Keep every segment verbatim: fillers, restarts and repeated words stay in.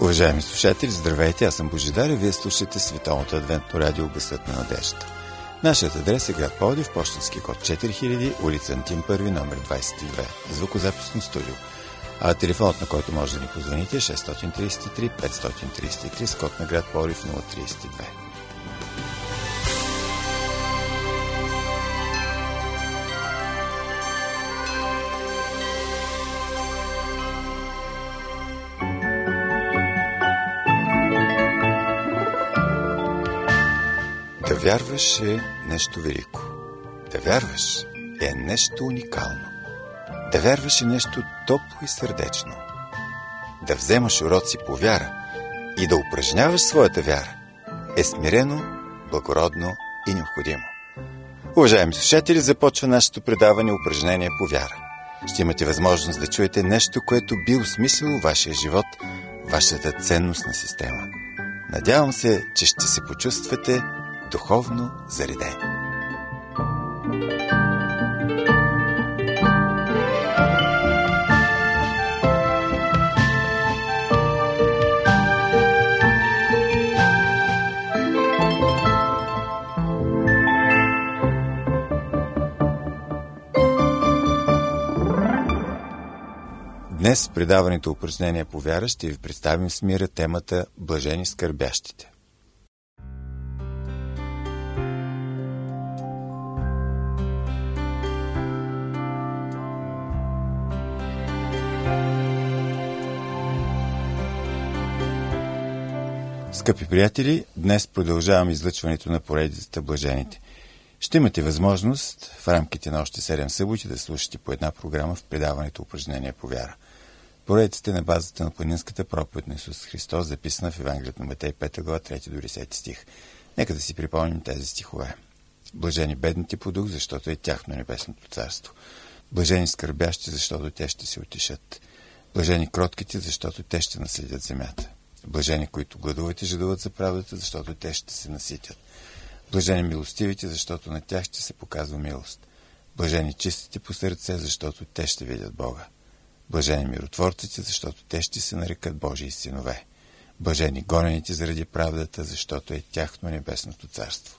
Уважаеми слушатели, здравейте, аз съм Божидар и вие слушате Световното адвентно радио Гласът на надеждата. Нашият адрес е град Пловдив, пощенски код четири хиляди, улица Антим първи, номер двадесет и две, звукозаписно студио. А телефонът, на който може да ни позвоните, е шест три три пет три три с код на град Пловдив нула три две. Да вярваш е нещо велико. Да вярваш е нещо уникално. Да вярваш е нещо топло и сърдечно. Да вземаш уроци по вяра и да упражняваш своята вяра е смирено, благородно и необходимо. Уважаеми слушатели, започва нашето предаване упражнение по вяра. Ще имате възможност да чуете нещо, което би осмислило вашия живот, вашата ценностна система. Надявам се, че ще се почувствате духовно заредени. Днес в предаването упражнения по вяра ще ви представим с мира темата Блажени скърбящите. Скъпи приятели, днес продължаваме излъчването на поредицата Блажените. Ще имате възможност в рамките на още седем съботи да слушате по една програма в предаването упражнения по вяра. Поредицата е на базата на планинската проповед на Исус Христос, записана в Евангелието на Матей, пета глава, трети до десети стих. Нека да си припомним тези стихове. Блажени бедните по дух, защото е тяхно небесното царство. Блажени скърбящи, защото те ще се утешат. Блажени кротките, защото те ще наследят земята. Блажени, които гладуват и жадуват за правдата, защото те ще се наситят. Блажени милостивите, защото на тях ще се показва милост. Блажени чистите по сърце, защото те ще видят Бога. Блажени миротворците, защото те ще се нарекат Божии синове. Блажени гонените заради правдата, защото е тяхно небесното царство.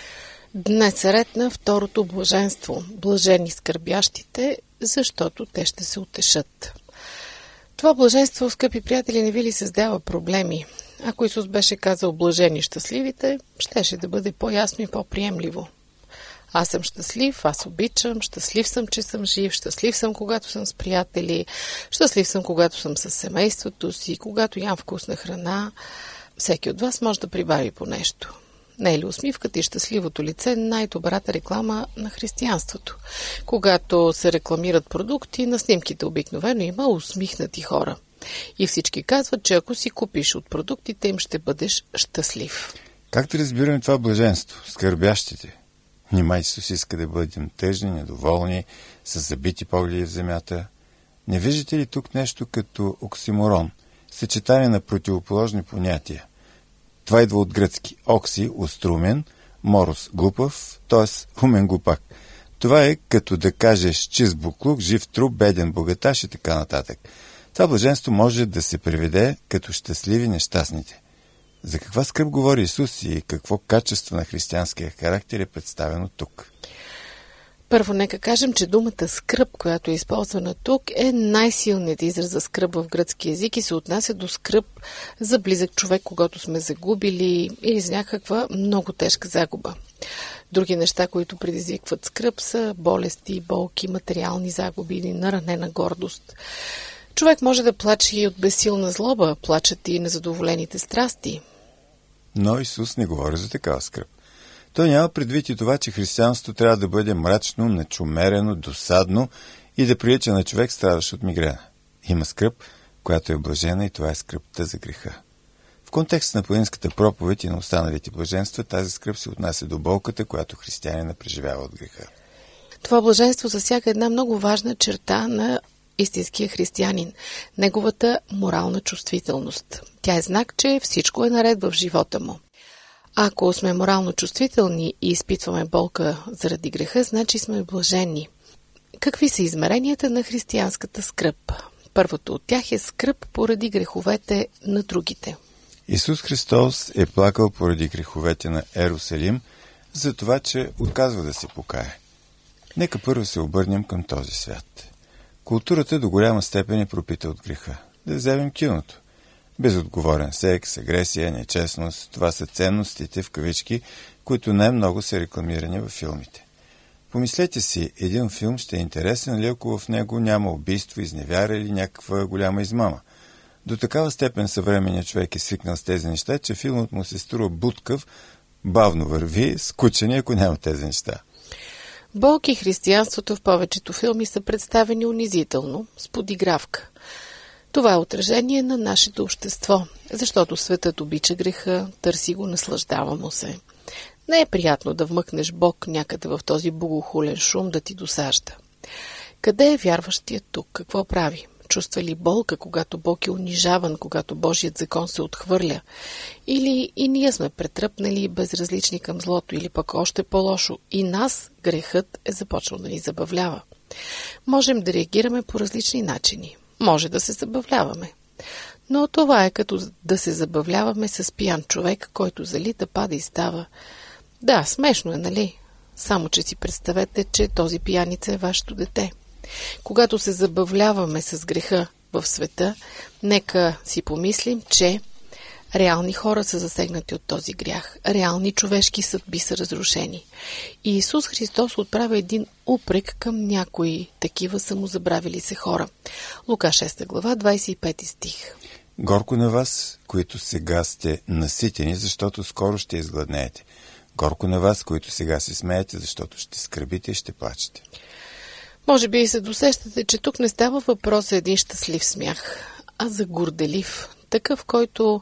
Днес е ред на второто блаженство. Блажени скърбящите, защото те ще се утешат. Това блаженство, скъпи приятели, не ви ли създава проблеми? Ако Исус беше казал блажени щастливите, щеше да бъде по-ясно и по-приемливо. Аз съм щастлив, аз обичам, щастлив съм, че съм жив, щастлив съм, когато съм с приятели, щастлив съм, когато съм с семейството си, когато ям вкусна храна. Всеки от вас може да прибави по нещо. Не е ли усмивката и щастливото лице най-добрата реклама на християнството? Когато се рекламират продукти, на снимките обикновено има усмихнати хора. И всички казват, че ако си купиш от продуктите им, ще бъдеш щастлив. Как да разбираме това блаженство? Скърбящите. Нима Исус иска да бъдем тъжни, недоволни, с забити погледи в земята. Не виждате ли тук нещо като оксиморон, съчетание на противоположни понятия? Това идва от гръцки. Окси – острумен, морос – глупав, т.е. умен глупак. Това е като да кажеш чист буклук, жив труп, беден богаташ и така нататък. Това блаженство може да се преведе като щастливи нещастните. За каква скръб говори Исус и какво качество на християнския характер е представено тук? Първо, нека кажем, че думата скръб, която е използвана тук, е най-силният израз за скръб в гръцки език и се отнася до скръб за близък човек, когато сме загубили или за някаква много тежка загуба. Други неща, които предизвикват скръб, са болести, болки, материални загуби или наранена гордост. Човек може да плаче и от безсилна злоба, плачат и незадоволените страсти. Но Исус не говори за такава скръб. Той няма предвид и това, че християнството трябва да бъде мрачно, начумерено, досадно и да прилича на човек, страдащ от мигрена. Има скръб, която е блажена, и това е скръбта за греха. В контекста на планинската проповед и на останалите блаженства, тази скръб се отнася до болката, която християнина преживява от греха. Това блаженство засяга една много важна черта на истинския християнин – неговата морална чувствителност. Тя е знак, че всичко е наред в живота му. Ако сме морално чувствителни и изпитваме болка заради греха, значи сме блажени. Какви са измеренията на християнската скръб? Първото от тях е скръб поради греховете на другите. Исус Христос е плакал поради греховете на Ерусалим, за това, че отказва да се покае. Нека първо се обърнем към този свят. Културата до голяма степен е пропита от греха. Да вземем киното. Безотговорен секс, агресия, нечестност – това са ценностите в кавички, които най-много са рекламирани във филмите. Помислете си, един филм ще е интересен ли, ако в него няма убийство, изневяра или някаква голяма измама. До такава степен съвременният човек е свикнал с тези неща, че филмът му се струва будкав, бавно върви, скучен, ако няма тези неща. Бог и християнството в повечето филми са представени унизително, с подигравка. Това е отражение на нашето общество, защото светът обича греха, търси го, наслаждава му се. Не е приятно да вмъкнеш Бог някъде в този богохулен шум да ти досажда. Къде е вярващият тук? Какво прави? Чувства ли болка, когато Бог е унижаван, когато Божият закон се отхвърля? Или и ние сме претръпнали и безразлични към злото, или пък още по-лошо, и нас грехът е започнал да ни забавлява. Можем да реагираме по различни начини. Може да се забавляваме. Но това е като да се забавляваме с пиян човек, който залита, пада и става. Да, смешно е, нали? Само, че си представете, че този пияница е вашето дете. Когато се забавляваме с греха в света, нека си помислим, че реални хора са засегнати от този грях. Реални човешки съдби са разрушени. И Исус Христос отправя един упрек към някои такива самозабравили се хора. Лука шеста глава, двадесет и пети стих. Горко на вас, които сега сте наситени, защото скоро ще изгладнеете. Горко на вас, които сега се смеете, защото ще скърбите и ще плачете. Може би и се досещате, че тук не става въпрос за един щастлив смях, а за горделив, такъв, който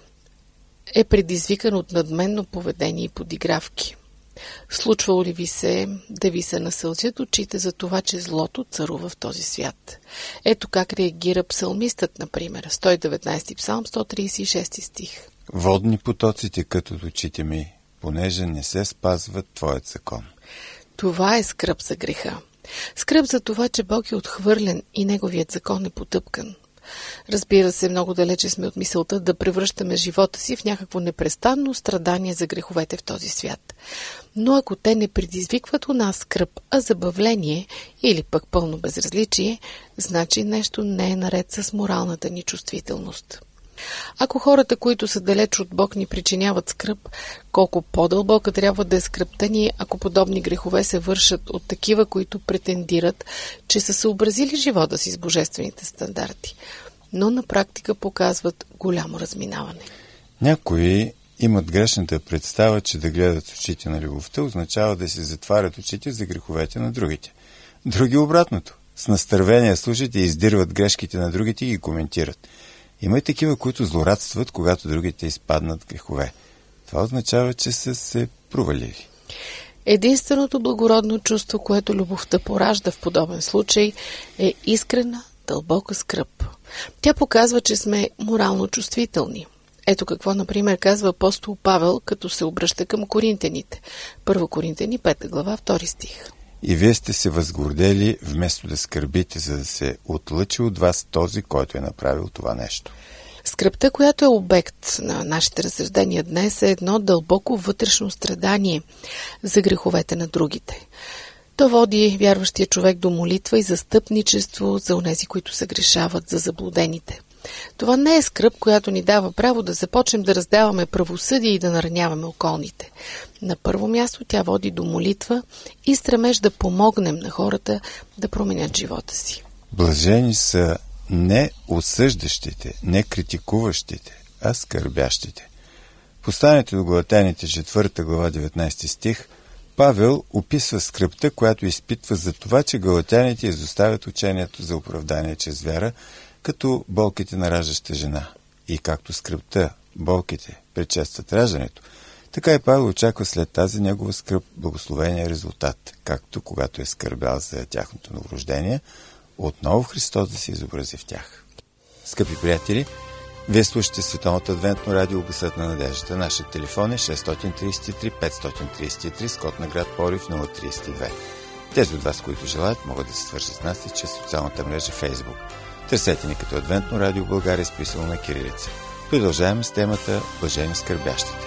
е предизвикан от надменно поведение и подигравки. Случвало ли ви се да ви се насълзят очите за това, че злото царува в този свят? Ето как реагира псалмистът, например, сто и деветнадесети псалм, сто тридесет и шести стих. Водни потоци текат от очите ми, понеже не се спазва Твоят закон. Това е скръб за греха. Скръб за това, че Бог е отхвърлен и Неговият закон е потъпкан. Разбира се, много далече сме от мисълта да превръщаме живота си в някакво непрестанно страдание за греховете в този свят. Но ако те не предизвикват у нас скръб, а забавление или пък пълно безразличие, значи нещо не е наред с моралната ни чувствителност. Ако хората, които са далеч от Бог, ни причиняват скръб, колко по-дълбока трябва да е скръбта ни, ако подобни грехове се вършат от такива, които претендират, че са съобразили живота си с божествените стандарти, но на практика показват голямо разминаване. Някои имат грешната представа, че да гледат с очите на любовта означава да се затварят очите за греховете на другите. Други обратното. С настървение слушат и издирват грешките на другите и ги коментират. Има и такива, които злорадстват, когато другите изпаднат грехове. Това означава, че са се провалили. Единственото благородно чувство, което любовта поражда в подобен случай, е искрена, дълбока скръб. Тя показва, че сме морално чувствителни. Ето какво, например, казва апостол Павел, като се обръща към коринтяните. Първо Коринтяни, пета глава, втори стих. И вие сте се възгордели, вместо да скърбите, за да се отлъчи от вас този, който е направил това нещо. Скръбта, която е обект на нашите разсъждения днес, е едно дълбоко вътрешно страдание за греховете на другите. То води вярващия човек до молитва и застъпничество за онези, които се грешават, за заблудените. Това не е скръб, която ни дава право да започнем да раздаваме правосъдие и да нараняваме околните. На първо място тя води до молитва и стремеж да помогнем на хората да променят живота си. Блажени са не осъждащите, не критикуващите, а скърбящите. Посланието до Галатяните, четвърта глава, деветнадесети стих, Павел описва скръбта, която изпитва за това, че галатяните изоставят учението за оправдание чрез вяра, като болките на раждаща жена. И както скръбта, болките предшестват раждането, така и Павел очаква след тази негова скръб благословения резултат, както когато е скърбял за тяхното новорождение, отново Христос да се изобрази в тях. Скъпи приятели, вие слушате Световното адвентно радио Гласът на надеждата. Нашият телефон е шест три три пет три три с код на град Пловдив нула три две. Тези от вас, които желаят, могат да се свържат с нас и чрез социалната мрежа Facebook. Търсете ни като Адвентно радио България с писано на кирилица. Продължаваме с темата Блажени скърбящите.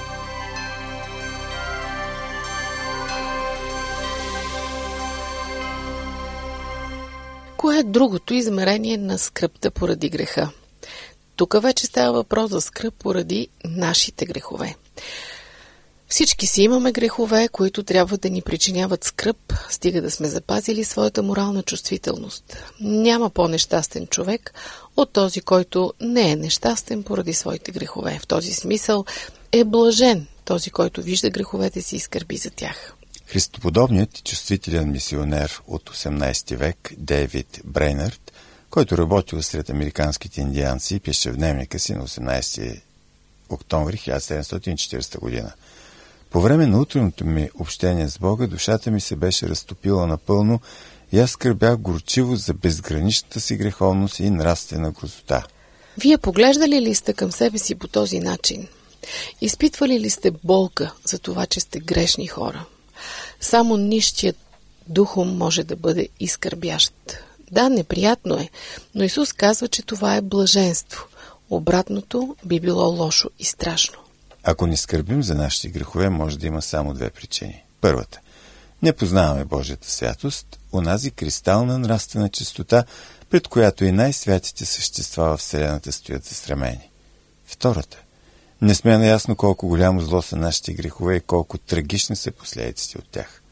Кое е другото измерение на скръбта поради греха? Тук вече става въпрос за скръб поради нашите грехове. Всички си имаме грехове, които трябва да ни причиняват скръб, стига да сме запазили своята морална чувствителност. Няма по-нещастен човек от този, който не е нещастен поради своите грехове. В този смисъл е блажен този, който вижда греховете си и скърби за тях. Христоподобният и чувствителен мисионер от осемнайсети век Дейвид Брейнард, който работил сред американските индианци, пише в дневника си на осемнайсети октомври хиляда седемстотин и четиридесета година. По време на утренното ми общение с Бога, душата ми се беше разтопила напълно и аз скърбях горчиво за безграничната си греховност и нравствена грозота. Вие поглеждали ли сте към себе си по този начин? Изпитвали ли сте болка за това, че сте грешни хора? Само нищият духом може да бъде изкърбящ. Да, неприятно е, но Исус казва, че това е блаженство. Обратното би било лошо и страшно. Ако не скърбим за нашите грехове, може да има само две причини. Първата – не познаваме Божията святост, онази кристална нравствена чистота, пред която и най-святите същества във Вселената стоят застремени. Втората – не сме наясно колко голямо зло са нашите грехове и колко трагични са последиците от тях.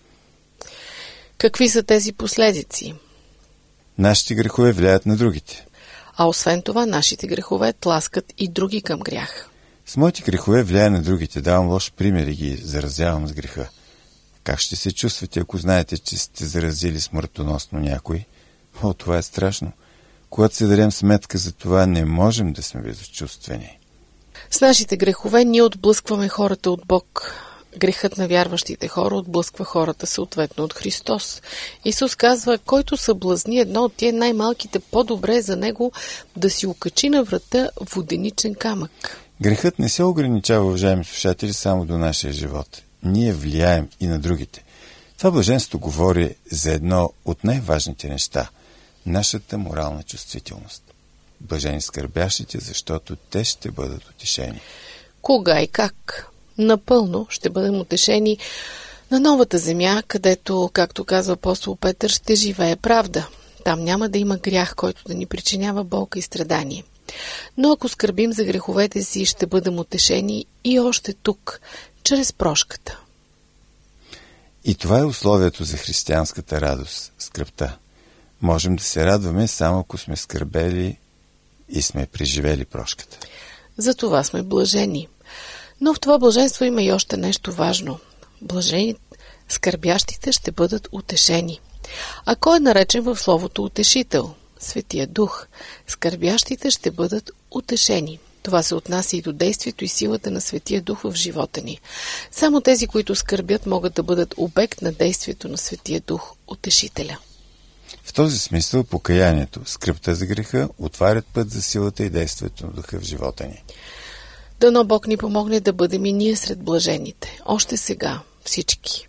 Какви са тези последици? Нашите грехове влияят на другите. А освен това, нашите грехове тласкат и други към грях. С моите грехове влияе на другите, давам лош пример и ги заразявам с греха. Как ще се чувствате, ако знаете, че сте заразили смъртоносно някой? О, това е страшно. Когато се дадем сметка за това, не можем да сме безчувствени. С нашите грехове ние отблъскваме хората от Бог. Грехът на вярващите хора отблъсква хората съответно от Христос. Исус казва, който съблазни едно от тия най-малките, по-добре е за него да си окачи на врата воденичен камък. Грехът не се ограничава, уважаеми слушатели, само до нашия живот. Ние влияем и на другите. Това блаженство говори за едно от най-важните неща – нашата морална чувствителност. Блажени скърбящите, защото те ще бъдат утешени. Кога и как? Напълно ще бъдем утешени на новата земя, където, както казва апостол Петър, ще живее правда. Там няма да има грях, който да ни причинява болка и страдание. Но ако скърбим за греховете си, ще бъдем утешени и още тук, чрез прошката. И това е условието за християнската радост – скръбта. Можем да се радваме само ако сме скърбели и сме преживели прошката. За това сме блажени. Но в това блаженство има и още нещо важно. Блажени, скърбящите ще бъдат утешени. А кой е наречен в словото утешител? Светия Дух. Скърбящите ще бъдат утешени. Това се отнася и до действието и силата на Светия Дух в живота ни. Само тези, които скърбят, могат да бъдат обект на действието на Светия Дух, утешителя. В този смисъл покаянието, скръбта за греха, отварят път за силата и действието на Духа в живота ни. Дано Бог ни помогне да бъдем и ние сред блажените. Още сега, всички.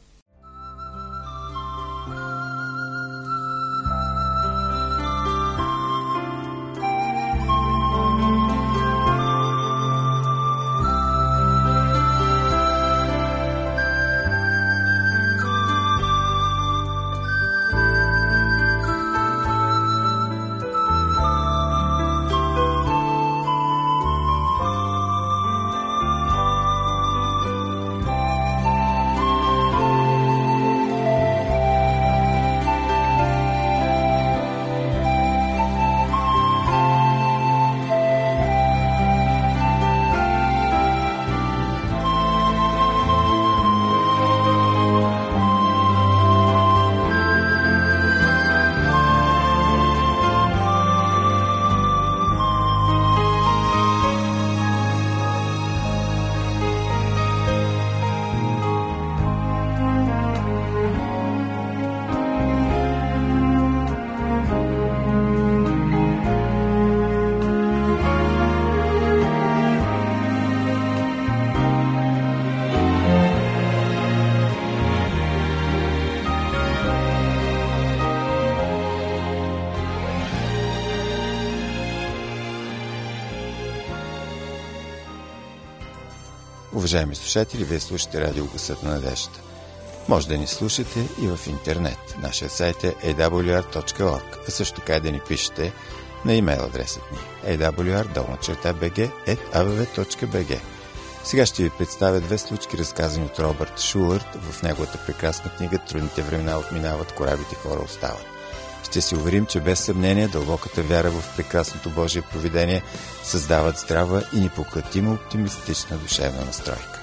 Уважаеми слушатели, вие слушате радио Гласът на надеждата. Може да ни слушате и в интернет. Нашият сайт е ей дабъл ю ар точка орг, а също така да ни пишете на имейл адресът ни ей дабъл ю ар долна черта би джи ет а бе ве точка би джи. Сега ще ви представя две случки, разказани от Робърт Шулърт в неговата прекрасна книга «Трудните времена отминават, корабите хора остават». Ще се уверим, че без съмнение дълбоката вяра в прекрасното Божие провидение създават здрава и непоклатима оптимистична душевна настройка.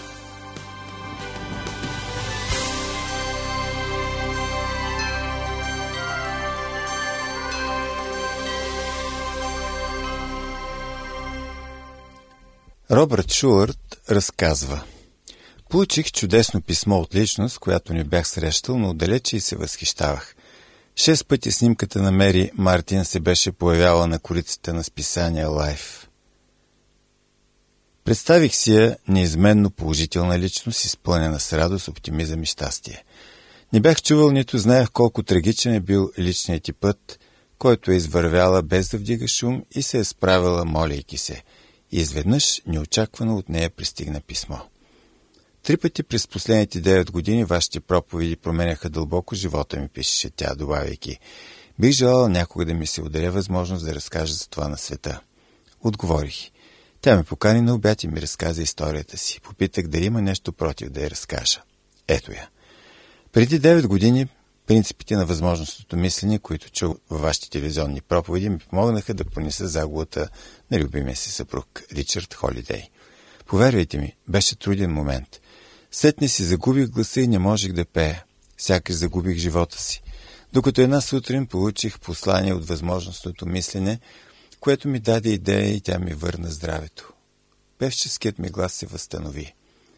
Робърт Шулърт разказва: получих чудесно писмо от личност, която не бях срещал, но отдалече и се възхищавах. Шест пъти снимката на Мери Мартин се беше появяла на корицата на списание Life. Представих си я неизменно положителна личност, изпълнена с радост, оптимизъм и щастие. Не бях чувал, нито знаех колко трагичен е бил личният ти път, който е извървяла без да вдига шум и се е справила, молейки се. И изведнъж неочаквано от нея пристигна писмо. Три пъти през последните девет години вашите проповеди променяха дълбоко живота ми, пишеше тя, добавяйки: бих желала някога да ми се ударя възможност да разкажа за това на света. Отговорих. Тя ме покани на обяд и ми разказа историята си. Попитах дали има нещо против да я разкажа. Ето я. Преди девет години принципите на възможностното мислене, които чух във вашите телевизионни проповеди, ми помогнаха да понеса загубата на любимия си съпруг Ричард Холидей. Повярвайте ми, беше труден момент. Сетне си загубих гласа и не можех да пея. Сякаш загубих живота си. Докато една сутрин получих послание от възможностното мислене, което ми даде идея и тя ми върна здравето. Певческият ми глас се възстанови.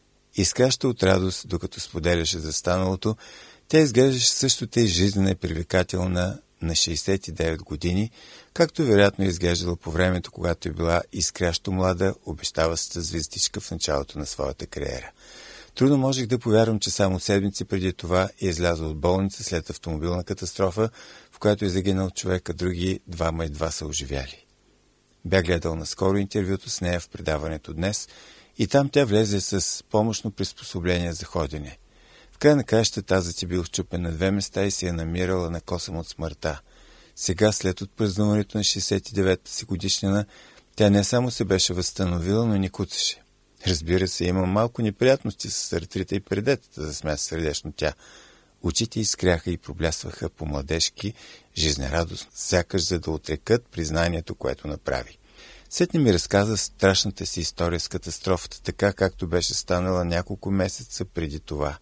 Изкаща от радост, докато споделяше за станалото, тя изглеждаше също тъй жизнена и привлекателна на шейсет и девет години, както вероятно изглеждала по времето, когато е била изкрящо млада, обещаваща звездичка в началото на своята кариера. Трудно можех да повярвам, че само седмици преди това е излязла от болница след автомобилна катастрофа, в която е загинал човек, а други двама едва са оживяли. Бях гледал наскоро интервюто с нея в предаването днес и там тя влезе с помощно приспособление за ходене. В край на краищата тазът е бил счупен на две места и се е намирала на косъм от смъртта. Сега, след отпразнуването на шейсет и девета си годишнина, тя не само се беше възстановила, но и ни куцаше. Разбира се, има малко неприятности с артрита и предетата, засмя се сърдечно тя. Очите изкряха и проблясваха по-младежки, жизнерадостно, сякаш за да отрекат признанието, което направи. Сетне ми разказа страшната си история с катастрофата, така както беше станала няколко месеца преди това.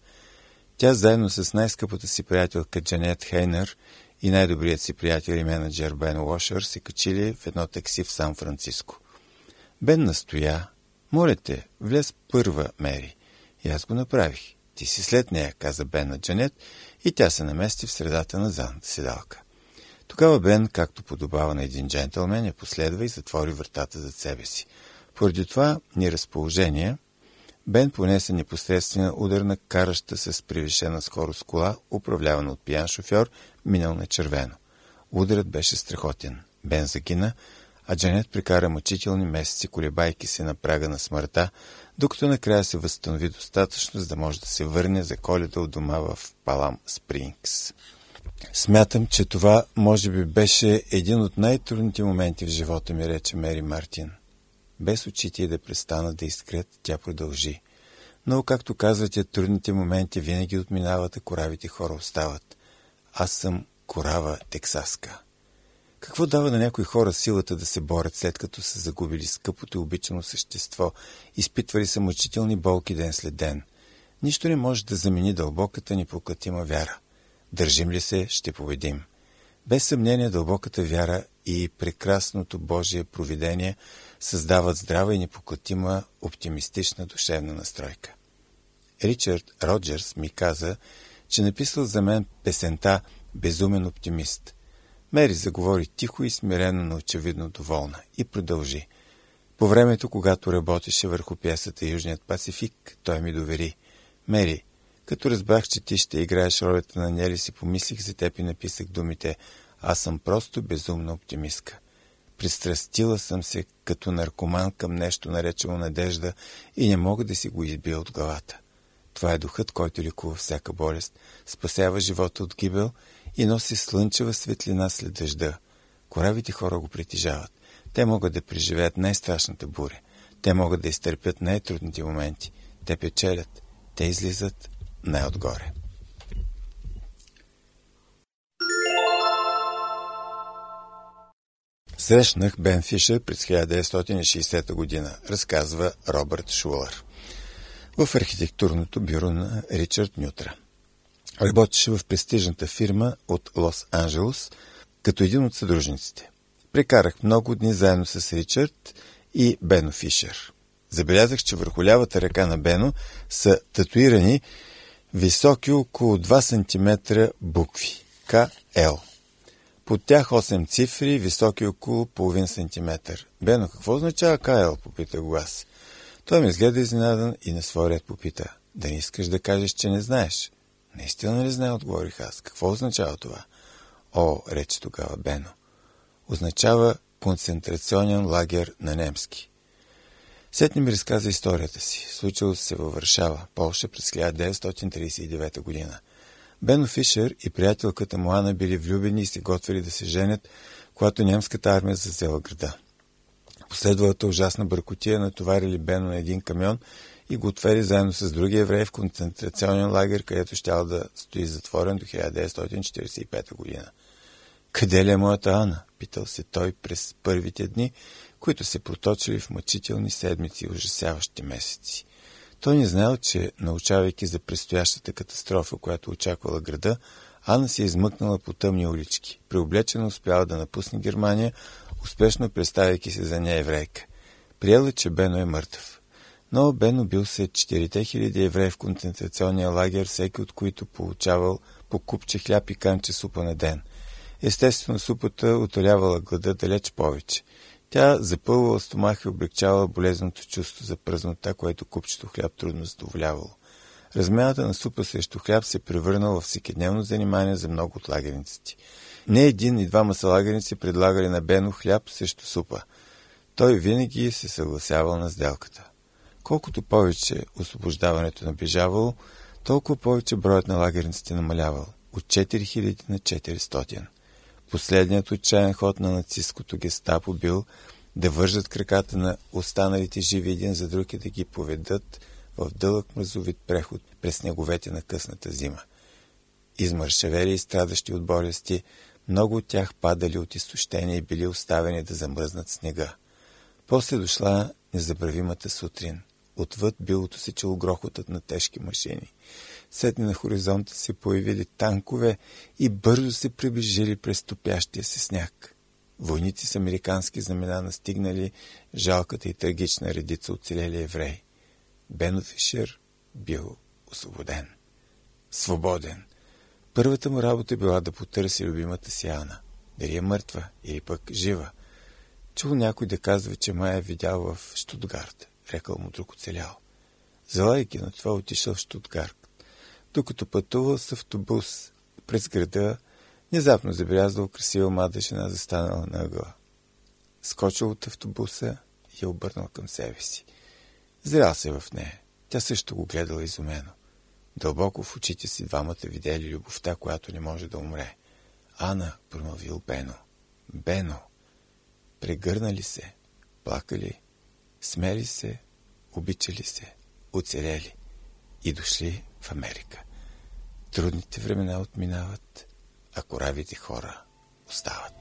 Тя заедно с най-скъпата си приятелка Джанет Хейнер и най-добрият си приятел и менеджер Бен Уошър се качили в едно такси в Сан-Франциско. Бен настоя: моля те, влез първа, Мери. И аз го направих. Ти си след нея, каза Бен на Джанет, и тя се намести в средата на задната седалка. Тогава Бен, както подобава на един джентълмен, я последва и затвори вратата зад себе си. Поради това неразположение, Бен понесе непосредствена удар на караща с превишена скорост кола, управлявана от пиян шофьор, минал на червено. Ударът беше страхотен. Бен загина, а Джанет прекара мъчителни месеци, колебайки се на прага на смъртта, докато накрая се възстанови достатъчно, за да може да се върне за Коледа от дома в Палам Спрингс. Смятам, че това може би беше един от най-трудните моменти в живота ми, рече Мери Мартин. Без очите да престанат да искрят, тя продължи. Но, както казвате, трудните моменти винаги отминават, а коравите хора остават. Аз съм корава тексаска. Какво дава на някои хора силата да се борят, след като са загубили скъпото и обичано същество, изпитвали са мъчителни болки ден след ден? Нищо не може да замени дълбоката непоклатима вяра. Държим ли се, ще победим. Без съмнение дълбоката вяра и прекрасното Божие провидение създават здрава и непоклатима оптимистична душевна настройка. Ричард Роджерс ми каза, че написал за мен песента «Безумен оптимист». Мери заговори тихо и смирено, но очевидно доволна, и продължи. По времето, когато работеше върху пиесата «Южният Пацифик», той ми довери: Мери, като разбрах, че ти ще играеш ролята на Нели, си помислих за теб и написах думите: аз съм просто безумна оптимистка. Пристрастила съм се като наркоман към нещо наречено надежда и не мога да си го избия от главата. Това е духът, който лекува всяка болест, спасява живота от гибел и носи слънчева светлина след дъжда. Коравите хора го притежават. Те могат да преживеят най-страшната буря. Те могат да изтърпят най-трудните моменти. Те печелят. Те излизат най-отгоре. Срещнах Бен Фишер през хиляда деветстотин и шейсета година, разказва Робърт Шулър, в архитектурното бюро на Ричард Нютра. Работеше в престижната фирма от Лос-Анджелес като един от съдружниците. Прекарах много дни заедно с Ричард и Бено Фишер. Забелязах, че върху лявата ръка на Бено са татуирани високи около два сантиметра букви К Л. Под тях осем цифри, високи около половин сантиметър. Бено, какво означава К Л? Попита го аз. Той ме изгледа изненадан и на своя ред попита. Да не искаш да кажеш, че не знаеш? Наистина не знае, отговорих аз. Какво означава това? О, рече тогава Бено. Означава концентрационен лагер на немски. Сетни ми разказа историята си. Случило се във Варшава, Полша, през хиляда деветстотин тридесет и девета година. Бено Фишер и приятелката му Ана били влюбени и се готвили да се женят, когато немската армия зазела града. Последвалата ужасна бъркотия натоварили Бено на един камион и го отвели заедно с други евреи в концентрационен лагер, където щял да стои затворен до хиляда деветстотин четиридесет и пета година. Къде ли е моята Ана? Питал се той през първите дни, които се проточили в мъчителни седмици и ужасяващи месеци. Той не знаел, че, научавайки за предстоящата катастрофа, която очаквала града, Ана се измъкнала по тъмни улички. Преоблечена успяла да напусне Германия, успешно представяйки се за нея еврейка. Приела, че Бено е мъртъв. Но Бено бил след четирите хиляди евреи в концентрационния лагер, всеки от които получавал по купче хляб и канче супа на ден. Естествено, супата утолявала глада далеч повече. Тя запълвала стомаха и облегчавала болезното чувство за празнота, което купчето хляб трудно задоволявало. Размяната на супа срещу хляб се превърнала в всекидневно занимание за много от лагерниците. Не един и двама са лагерници предлагали на Бено хляб срещу супа. Той винаги се съгласявал на сделката. Колкото повече освобождаването наближавало, толкова повече броят на лагерниците намалявал – от четири хиляди на четиристотин. Последният отчаян ход на нацистското гестапо бил да вържат краката на останалите живи един за друг и да ги поведат в дълъг мразовит преход през снеговете на късната зима. Измършавели и страдащи от болести, много от тях падали от изтощение и били оставени да замръзнат в снега. После дошла незабравимата сутрин. Отвъд билото се чул грохотът на тежки машини. Сетне на хоризонта се появили танкове и бързо се приближили през топящия се сняг. Войници с американски знамена настигнали жалката и трагична редица оцелели евреи. Бено Фишер бил освободен. Свободен. Първата му работа била да потърси любимата си Ана. Дали е мъртва или пък жива. Чул някой да казва, че май е видял в Щутгарт. Рекал му друг оцелял. Залайки на това отишъл в Щутгарт. Докато пътувал с автобус през града, внезапно забелязал красива млада жена застанала на ъгъла. Скочил от автобуса и я обърнал към себе си. Зрял се в нея. Тя също го гледала изумено. Дълбоко в очите си двамата видели любовта, която не може да умре. Ана, промълвил Бено. Бено. Прегърнали се, плакали, смели се, обичали се, оцелели и дошли в Америка. Трудните времена отминават, а коравите хора остават.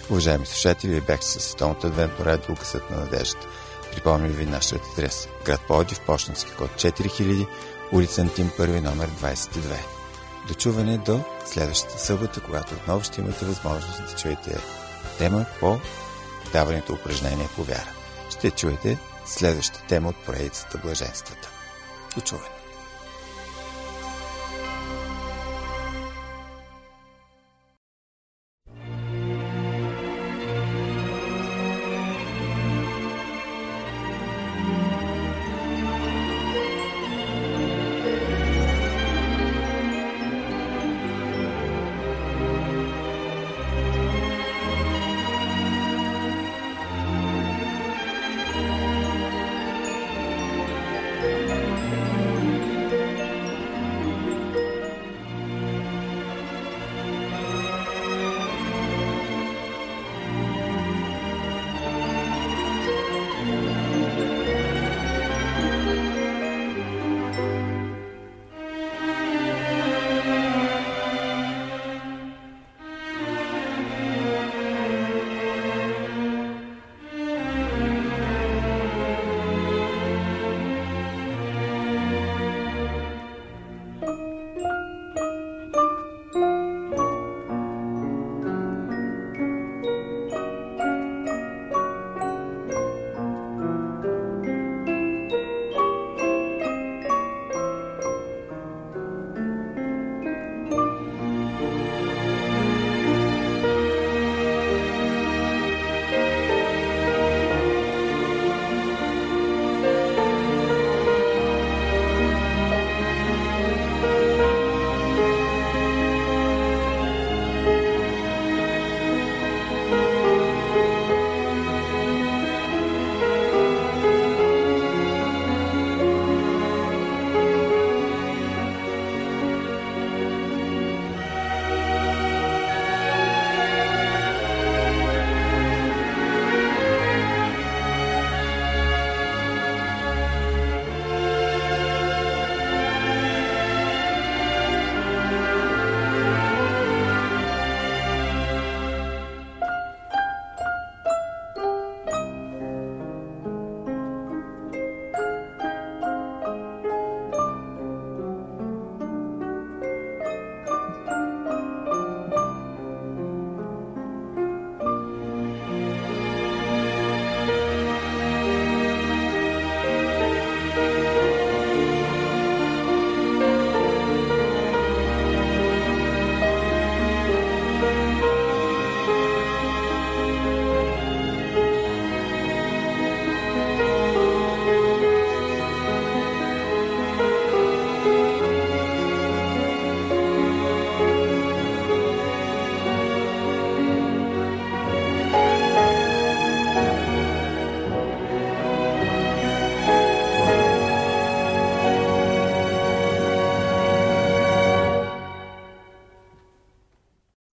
Уважаеми слушатели, вие бяхте със Световното адвентно радио Гласът на надеждата. Припомням ви нашия адрес. Град Пловдив, пощенски код четири хиляди, улица Антим първи, номер двадесет и две. До чуване до следващата събота, когато отново ще имате възможност да чуете тема по предаването упражнение по вяра. Ще чуете следващата тема от поредицата Блаженствата. До чуване!